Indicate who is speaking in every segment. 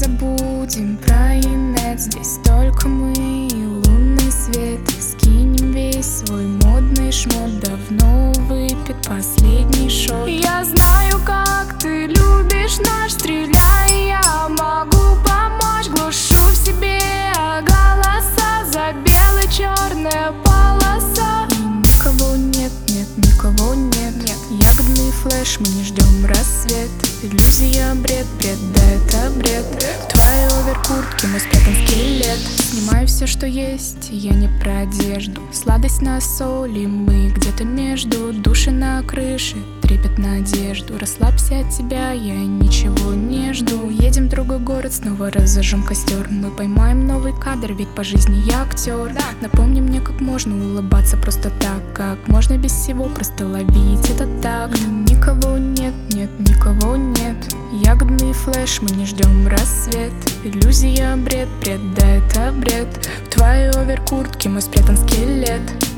Speaker 1: забудем про инет. Здесь только мы и лунный свет. Скинем весь свой модный шмот. Давно выпит последний шот. Я знаю, как ты любишь наш стреляй. Я могу помочь, глушу в себе голоса. За белой-черная полоса. И никого нет, нет, никого нет. Ягодный флеш, мы не ждем рассвет. Иллюзия, бред, бред, да это бред. В твоей оверкуртке мой спрятан скелет. Снимаю все, что есть, я не про одежду. Сладость на соли, мы где-то между. Души на крыше, трепет надежду. Расслабься от тебя, я ничего не жду. Едем в другой город, снова разожжем костер. Мы поймаем новый кадр, ведь по жизни я актер. Напомни мне, как можно улыбаться просто так. Как можно без всего просто ловить это так. Никого нет, нет, никого нет. Ягодный флеш, мы не ждем рассвет. Иллюзия, бред, бред, да это бред. В твоей оверкуртке мой спрятан скелет.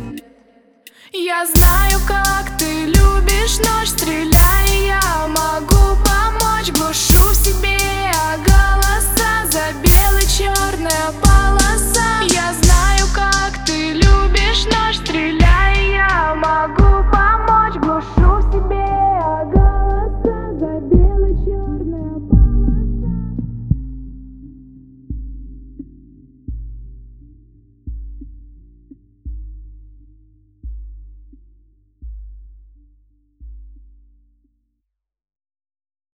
Speaker 1: Я знаю, как ты любишь ночь, стреляй. Я могу помочь, глушу